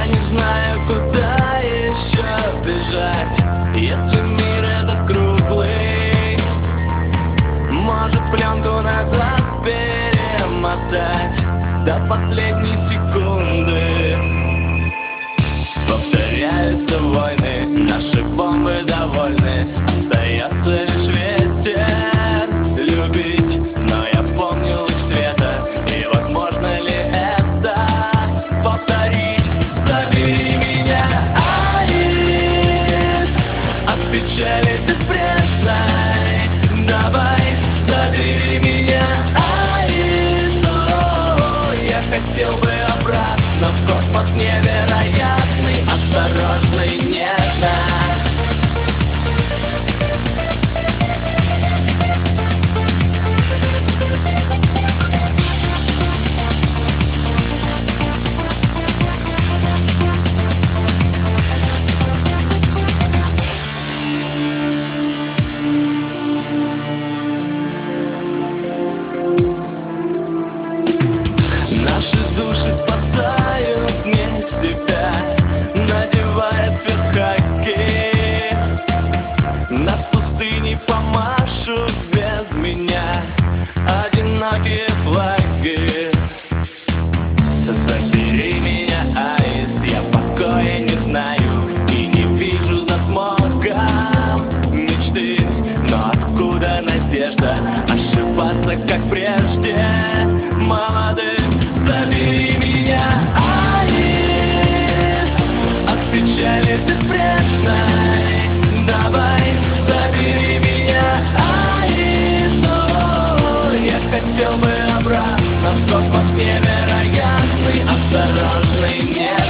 не знаю, куда еще бежать, если мир этот круглый. Может, пленку назад перемотать до последней секунды. Повторяются войны, наши бомбы довольны. Остается лишь ветер любить, но я помню луч света. И возможно ли это повторить? Забери меня, Аист, от печали безбрежной. Давай, забери меня, Аист. Я хотел бы обратно в космос невероятный, осторожный, нежно. Наши души спасают не себя, надевая цвет хаки. Над пустыней помашут без меня одинокие флаги. Забери меня, Аист, я покоя не знаю и не вижу за смогом мечты. Но откуда надежда ошибаться, как прежде, молодым? Забери меня, Аист, от печали безбрежной. Давай, забери меня, Аист. Я хотел бы обратно в космос невероятный, осторожный, нежный.